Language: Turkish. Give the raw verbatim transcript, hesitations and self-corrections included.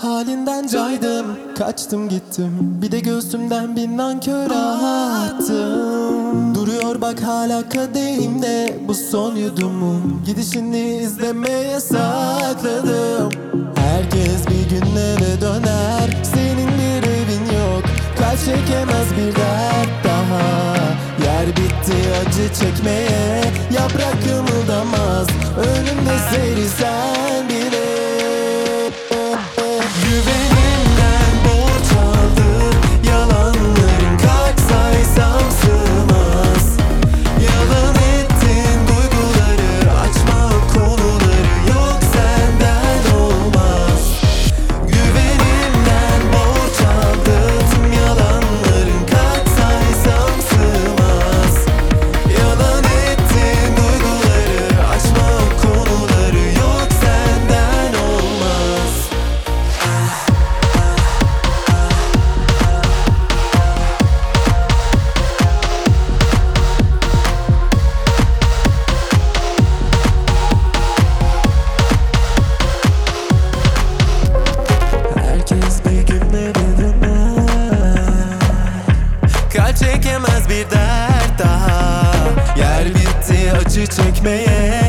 halinden caydım, kaçtım gittim, bir de göğsümden bin nankör attım. Duruyor bak hala kadehimde bu son yudumum, gidişini izlemeye sakladım. Herkes bir gün eve döner, senin bir evin yok, kalp çekemez bir dert daha. Yer bitti acı çekmeye, yaprak kımıldamaz, önümde seyri sen bile. Güvenimden borç aldım, yalanların kaç saysam sığmaz. Yalan ettin duyguları, açma konuları, yok senden olmaz. Güvenimden borç aldım, yalanların kaç saysam sığmaz. Yalan ettin duyguları, açma konuları, yok senden olmaz. Herkes bir gün eve döner, kalp çekemez bir dert daha. Yer bitti acı çekmeye,